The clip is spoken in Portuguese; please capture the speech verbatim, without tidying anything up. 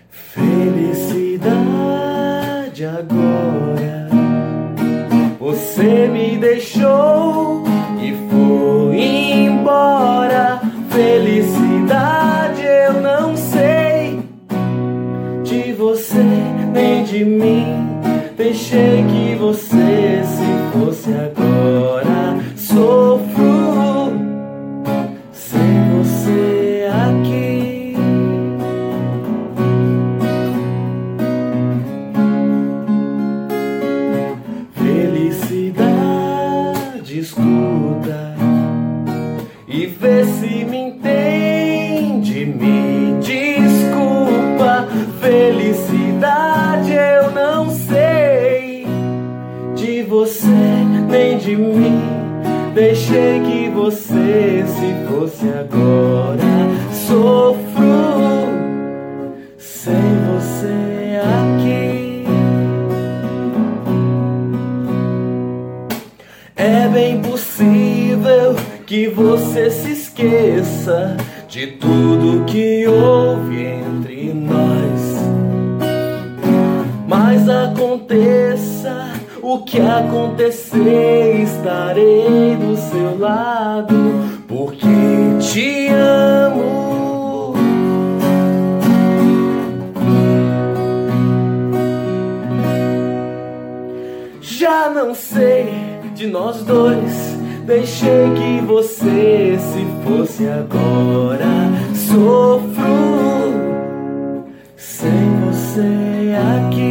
Felicidade agora. Você me deixou e foi embora. Felicidade eu não sei de você nem de mim. Deixei que você se fosse agora. Sofro sem você aqui. Felicidade, escuta e vê se me entende, me desculpa. Felicidade eu não sei de você nem de mim. Deixei que você se fosse agora. Sofro sem você aqui. É bem possível que você se esqueça de tudo que houve entre nós. Mas aconteça o que acontecer, estarei do seu lado, porque te amo. Já não sei de nós dois. Deixei que você se fosse agora. Sofro sem você aqui.